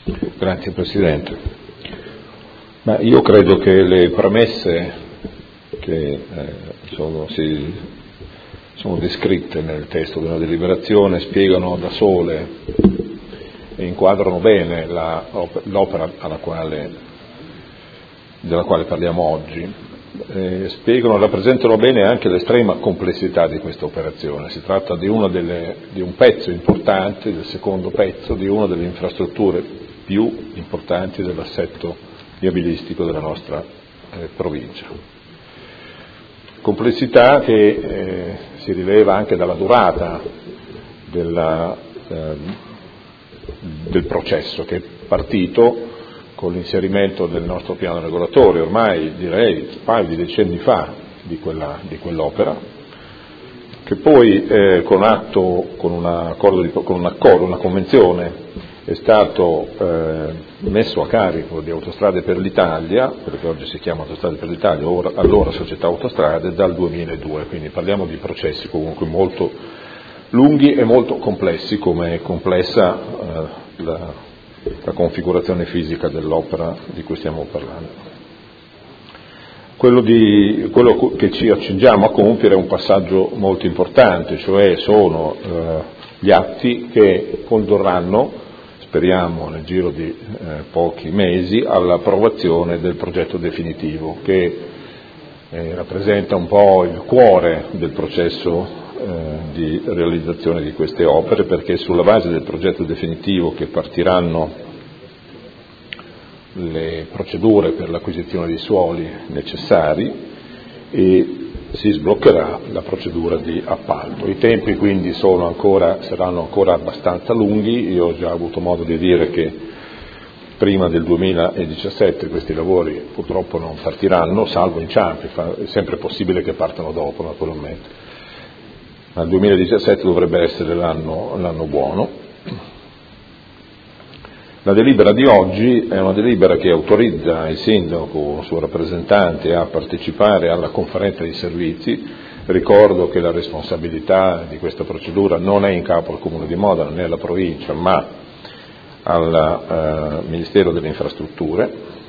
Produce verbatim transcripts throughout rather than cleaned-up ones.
Grazie Presidente. Ma io credo che le premesse che eh, sono, si, sono descritte nel testo della deliberazione spiegano da sole e inquadrano bene la, l'opera alla quale, della quale parliamo oggi. Eh, spiegano, rappresentano bene anche l'estrema complessità di questa operazione. Si tratta di, una delle, di un pezzo importante, del secondo pezzo, di una delle infrastrutture più importanti dell'assetto viabilistico della nostra eh, provincia. Complessità che eh, si rileva anche dalla durata della, eh, del processo, che è partito con l'inserimento del nostro piano regolatore, ormai direi un paio di decenni fa di, quella, di quell'opera, che poi eh, con, atto, con, una accordo di, con un accordo, una convenzione, è stato eh, messo a carico di Autostrade per l'Italia, quello che oggi si chiama Autostrade per l'Italia, ora, allora Società Autostrade, dal duemiladue, quindi parliamo di processi comunque molto lunghi e molto complessi, come è complessa eh, la la configurazione fisica dell'opera di cui stiamo parlando. Quello, di, quello che ci accingiamo a compiere è un passaggio molto importante, cioè sono eh, gli atti che condurranno, speriamo nel giro di eh, pochi mesi, all'approvazione del progetto definitivo, che eh, rappresenta un po' il cuore del processo di realizzazione di queste opere, perché sulla base del progetto definitivo che partiranno le procedure per l'acquisizione dei suoli necessari e si sbloccherà la procedura di appalto. I tempi quindi sono ancora, saranno ancora abbastanza lunghi. Io ho già avuto modo di dire che prima del duemiladiciassette questi lavori purtroppo non partiranno, salvo inciampi, è sempre possibile che partano dopo naturalmente. Al duemiladiciassette dovrebbe essere l'anno, l'anno buono. La delibera di oggi è una delibera che autorizza il sindaco o il suo rappresentante a partecipare alla conferenza di servizi. Ricordo che la responsabilità di questa procedura non è in capo al Comune di Modena né alla provincia, ma al eh, Ministero delle Infrastrutture,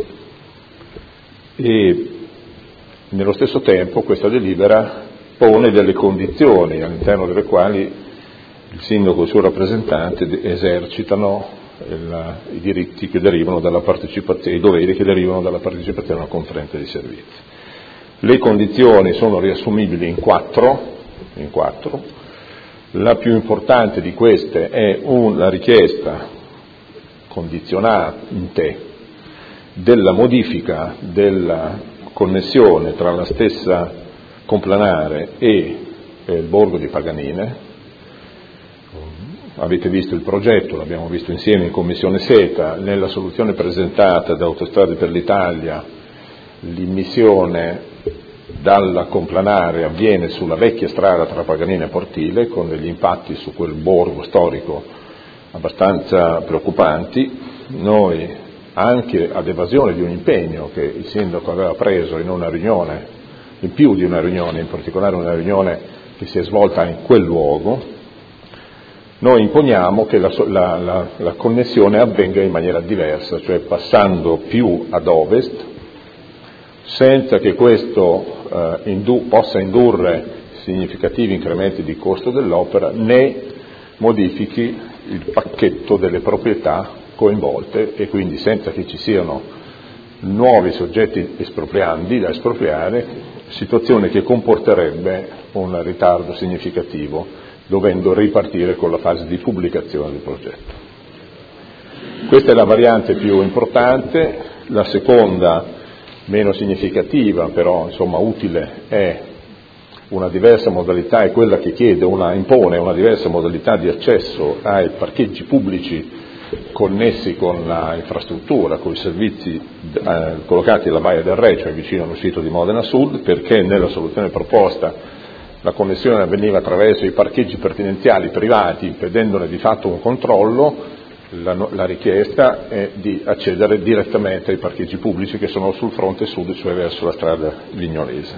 e nello stesso tempo questa delibera pone delle condizioni all'interno delle quali il sindaco e il suo rappresentante esercitano il, i diritti che derivano dalla partecipazione, i doveri che derivano dalla partecipazione alla conferenza di servizi. Le condizioni sono riassumibili in quattro, in quattro. La più importante di queste è una richiesta condizionante della modifica della connessione tra la stessa Complanare e eh, il borgo di Paganine. Avete visto il progetto, l'abbiamo visto insieme in Commissione Seta. Nella soluzione presentata da Autostrade per l'Italia l'immissione dalla Complanare avviene sulla vecchia strada tra Paganine e Portile, con degli impatti su quel borgo storico abbastanza preoccupanti. Noi, anche ad evasione di un impegno che il sindaco aveva preso in una riunione, in più di una riunione, in particolare una riunione che si è svolta in quel luogo, noi imponiamo che la, la, la, la connessione avvenga in maniera diversa, cioè passando più ad ovest, senza che questo eh, indu- possa indurre significativi incrementi di costo dell'opera, né modifichi il pacchetto delle proprietà coinvolte, e quindi senza che ci siano nuovi soggetti espropriandi da espropriare, situazione che comporterebbe un ritardo significativo, dovendo ripartire con la fase di pubblicazione del progetto. Questa è la variante più importante. La seconda, meno significativa, però insomma utile, è una diversa modalità, è quella che chiede una, impone una diversa modalità di accesso ai parcheggi pubblici connessi con la infrastruttura, con i servizi eh, collocati alla Baia del Re, cioè vicino all'uscita di Modena Sud, perché nella soluzione proposta la connessione avveniva attraverso i parcheggi pertinenziali privati, impedendone di fatto un controllo. La, la richiesta è di accedere direttamente ai parcheggi pubblici che sono sul fronte sud, cioè verso la strada vignolese.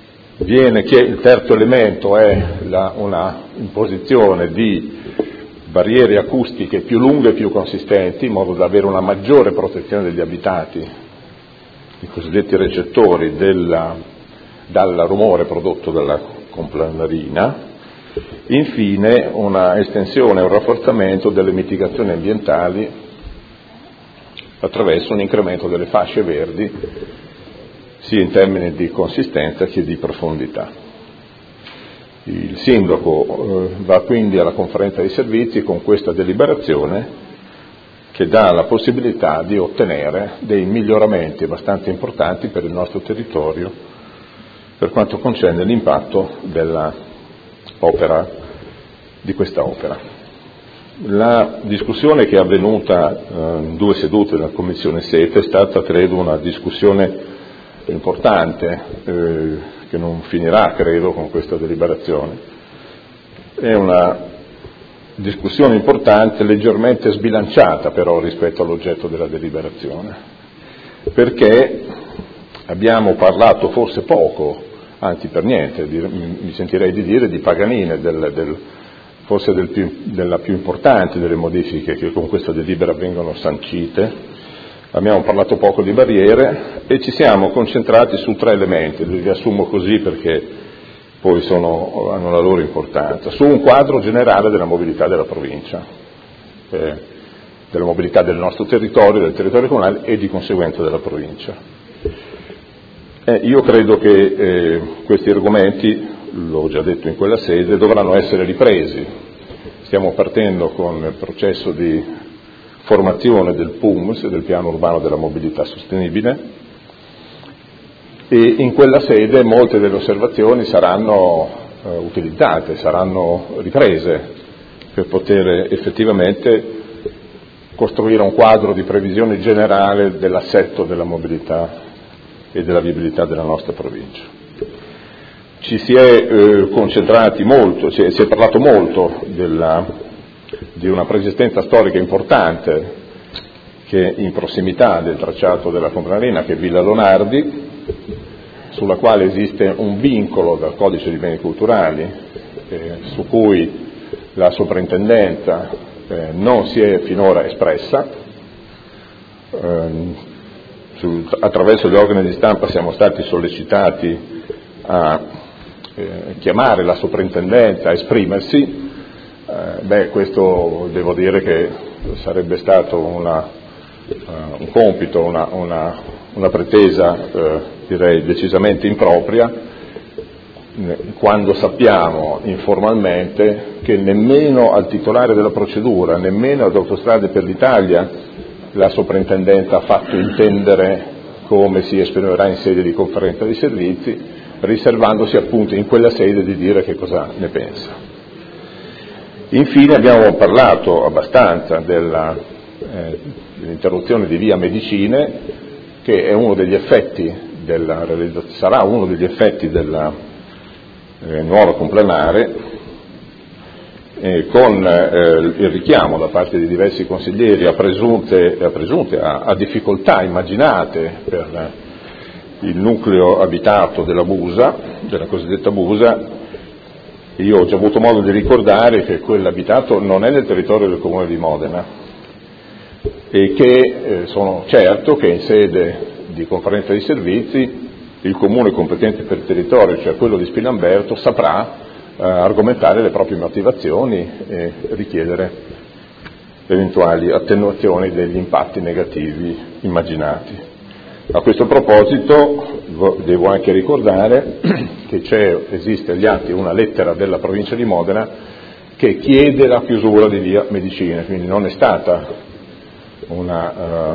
Viene che il terzo elemento è la, una imposizione di barriere acustiche più lunghe e più consistenti, in modo da avere una maggiore protezione degli abitati, i cosiddetti recettori della, dal rumore prodotto dalla complanarina. Infine una estensione e un rafforzamento delle mitigazioni ambientali attraverso un incremento delle fasce verdi sia in termini di consistenza che di profondità. Il sindaco eh, va quindi alla conferenza dei servizi con questa deliberazione che dà la possibilità di ottenere dei miglioramenti abbastanza importanti per il nostro territorio per quanto concerne l'impatto della opera, di questa opera. La discussione che è avvenuta eh, in due sedute della Commissione SETA è stata, credo, una discussione importante eh, che non finirà, credo, con questa deliberazione. È una discussione importante, leggermente sbilanciata però rispetto all'oggetto della deliberazione, perché abbiamo parlato forse poco, anzi per niente, mi sentirei di dire, di Paganini, del, del, forse del più, della più importante delle modifiche che con questa delibera vengono sancite. Abbiamo parlato poco di barriere e ci siamo concentrati su tre elementi, li riassumo così perché poi sono, hanno la loro importanza. Su un quadro generale della mobilità della provincia, eh, della mobilità del nostro territorio, del territorio comunale e di conseguenza della provincia. Eh, io credo che eh, questi argomenti, l'ho già detto in quella sede, dovranno essere ripresi. Stiamo partendo con il processo di formazione del P U M S, del Piano Urbano della Mobilità Sostenibile, e in quella sede molte delle osservazioni saranno eh, utilizzate, saranno riprese per poter effettivamente costruire un quadro di previsione generale dell'assetto della mobilità e della viabilità della nostra provincia. Ci si è eh, concentrati molto, si è, si è parlato molto della di una preesistenza storica importante che è in prossimità del tracciato della complanarina, che è Villa Lonardi, sulla quale esiste un vincolo dal Codice di Beni Culturali, eh, su cui la soprintendenza eh, non si è finora espressa. Eh, su, attraverso gli organi di stampa siamo stati sollecitati a eh, chiamare la soprintendenza a esprimersi. Eh, beh, questo devo dire che sarebbe stato una, uh, un compito, una, una, una pretesa eh, direi decisamente impropria, quando sappiamo informalmente che nemmeno al titolare della procedura, nemmeno ad Autostrade per l'Italia, la soprintendenza ha fatto intendere come si esprimerà in sede di conferenza dei servizi, riservandosi appunto in quella sede di dire che cosa ne pensa. Infine abbiamo parlato abbastanza della, eh, dell'interruzione di via Medicine, che è uno degli effetti della, sarà uno degli effetti della eh, nuova complanare, eh, con eh, il richiamo da parte di diversi consiglieri a presunte, a, presunte a, a difficoltà immaginate per il nucleo abitato della Busa, della cosiddetta Busa. Io ho già avuto modo di ricordare che quell'abitato non è nel territorio del Comune di Modena e che eh, sono certo che in sede di conferenza di servizi il Comune competente per il territorio, cioè quello di Spilamberto, saprà eh, argomentare le proprie motivazioni e richiedere eventuali attenuazioni degli impatti negativi immaginati. A questo proposito devo anche ricordare che c'è, esiste agli atti una lettera della provincia di Modena che chiede la chiusura di via Medicine, quindi non è stata una, uh,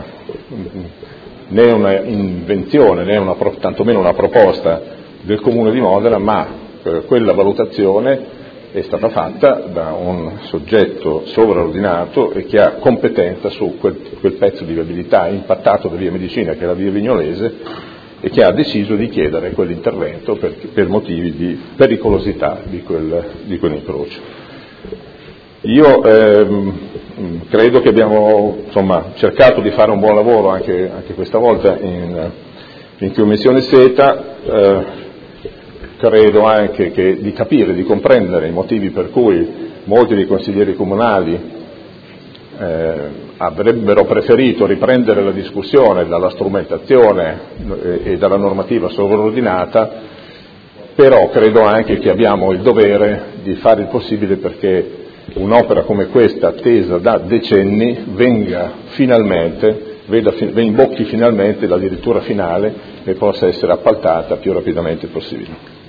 né una invenzione né una, tantomeno una proposta del Comune di Modena, ma uh, quella valutazione è stata fatta da un soggetto sovraordinato e che ha competenza su quel, quel pezzo di viabilità impattato da via Medicina, che è la via Vignolese, e che ha deciso di chiedere quell'intervento per, per motivi di pericolosità di, quel, di quell'incrocio. Io ehm, credo che abbiamo insomma, cercato di fare un buon lavoro anche, anche questa volta in, in Commissione SETA. Eh, credo anche che di capire, di comprendere i motivi per cui molti dei consiglieri comunali eh, avrebbero preferito riprendere la discussione dalla strumentazione e, e dalla normativa sovraordinata, però credo anche che abbiamo il dovere di fare il possibile perché un'opera come questa, attesa da decenni, venga finalmente, veda, imbocchi finalmente la dirittura finale e possa essere appaltata più rapidamente possibile.